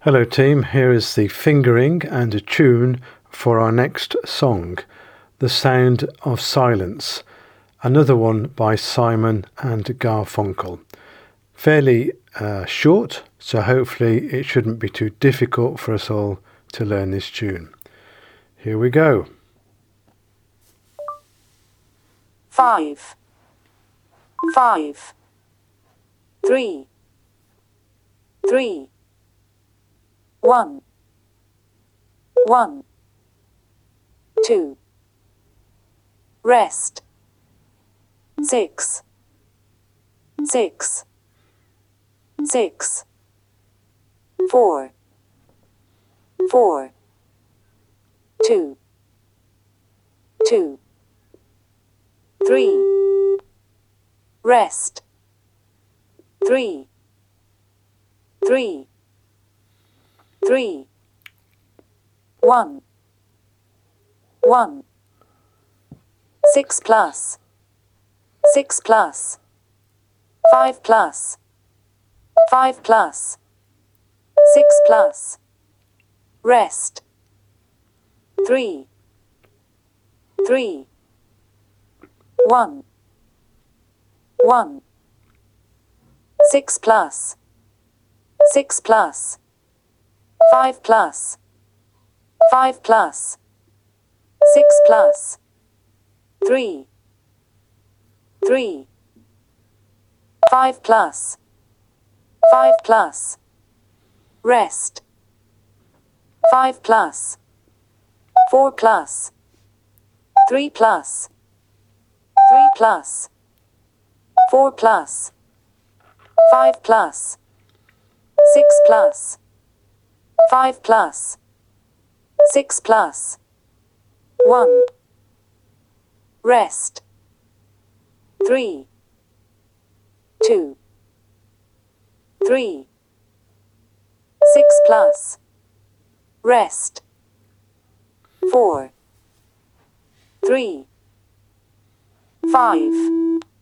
Hello team, here is the fingering and a tune for our next song, The Sound of Silence, another one by Simon and Garfunkel. Fairly short, so hopefully it shouldn't be too difficult for us all to learn this tune. Here we go. 5, 5, 3, 3, 1, 1, 2, rest, 6, 6, 6, 4, 4, 2, 2, 3, rest, 3, 3, 3, 1, 1, 6 plus, 6 plus, 5 plus, 5 plus, 6 plus, rest, 3, 3, 1, 1, 6 plus, 6 plus, 5 plus, 5 plus, 6 plus, 3, 3, 5 plus, 5 plus, rest, 5 plus, 4 plus, 3 plus, 3 plus, 4 plus, 5 plus, 6 plus, 5 plus, 6 plus, 1, rest, 3, 2, 3, 6 plus, rest, 4, 3, 5.